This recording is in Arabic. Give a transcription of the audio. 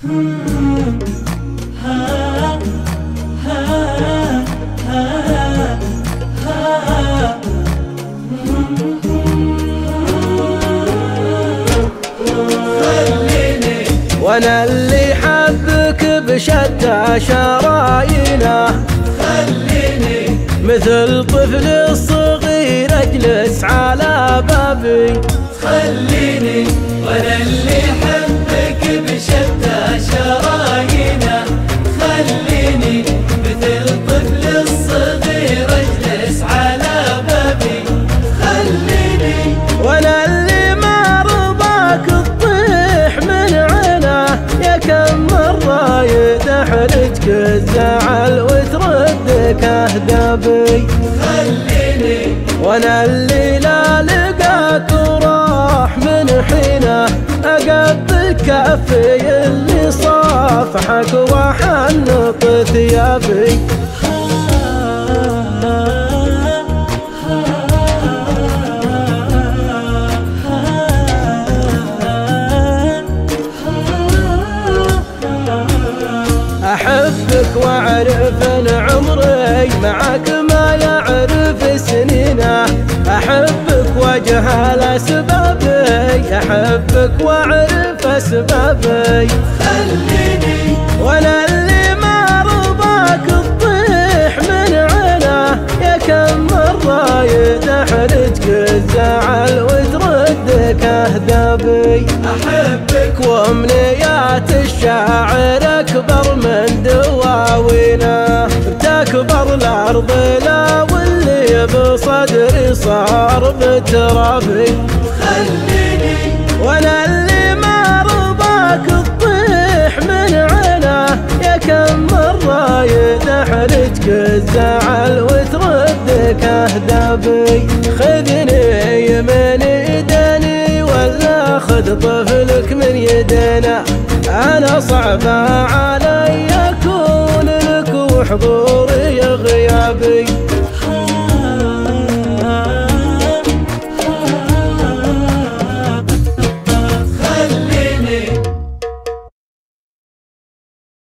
وانا اللي حبك بشتى شرايينه، خليني مثل طفل الصغير اجلس على بابي. خليني وانا اللي حبك بشتى شرايينه، خليني مثل طفل الصغير اجلس على بابي. خليني وانا اللي ما رضاك تطيح من عينه، يا كم مرة يدحرجك الزعل وتردك اهدابي. خليني وانا اللي لا لقاك وراح من حينه، اقبل كفي اللي صافحك وحنط ثيابي. احبك واعرف ان عمري معك ما يعرف سنينه، احبك واجهل اسبابي، احبك واعرف اسبابي. خليني وانا اللي ما رضاك تطيح من عينه، يا كم مرة يدحرجك الزعل وتردك اهدابي. احبك وامنيات الشاعر اكبر من دواوينه، بتكبر الارض لا واللي بصدري صار بترابي. خليني وانا اللي ما رضاك تطيح من عينه، يا كم مرة يدحرجك الزعل وتردك اهدابي. خذني من يدني ولا خذ طفلك من يدنا، انا صعبة على